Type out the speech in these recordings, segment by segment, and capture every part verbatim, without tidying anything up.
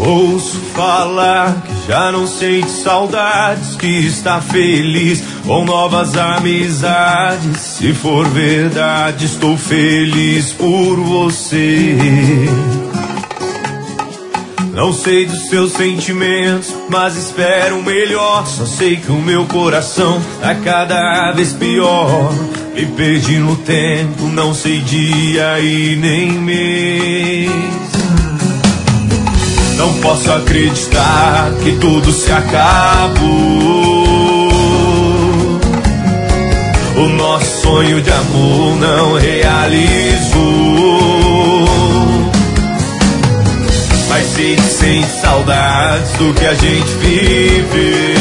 Ouço falar que já não sente saudades, que está feliz com novas amizades. Se for verdade, estou feliz por você. Não sei dos seus sentimentos, mas espero o melhor. Só sei que o meu coração tá cada vez pior. Me perdi no tempo, não sei dia e nem mês. Não posso acreditar que tudo se acabou. O nosso sonho de amor não realizou. Mas sei que sente saudades do que a gente viveu.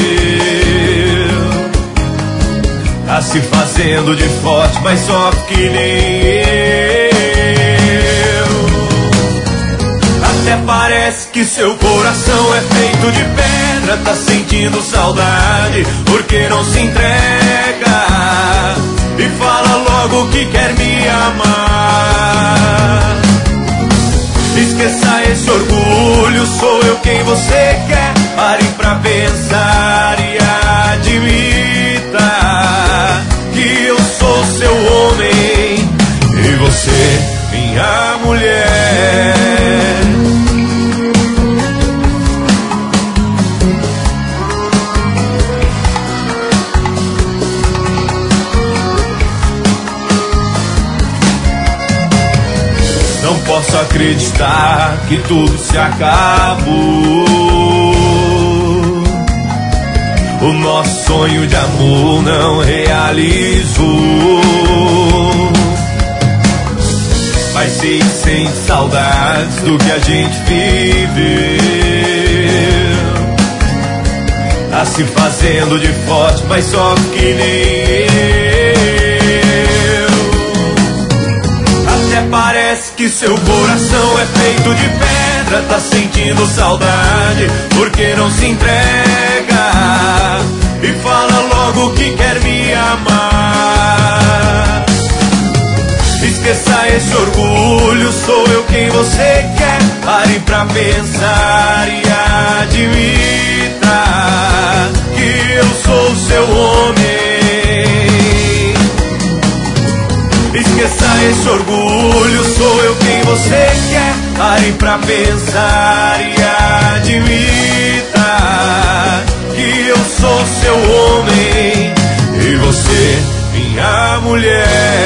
Tá se fazendo de forte, mas só que nem eu. Até parece que seu coração é feito de pedra. Tá sentindo saudade porque não se entrega. E fala logo que quer me amar. Esqueça esse orgulho, sou eu quem você quer. Pare pra pensar e admita que eu sou seu homem e você minha mulher. Não posso acreditar que tudo se acabou. O nosso sonho de amor não realizou. Mas sei que sente saudades do que a gente viveu. Tá se fazendo de forte, mas só que nem eu. Até parece que seu coração é feito de pedra. Tá sentindo saudade porque não se entrega. E fala logo que quer me amar. Esqueça esse orgulho, sou eu quem você quer. Pare pra pensar e admita que eu sou seu homem. Esqueça esse orgulho, sou eu quem você quer. Pare pra pensar e admita que eu sou seu homem e você minha mulher.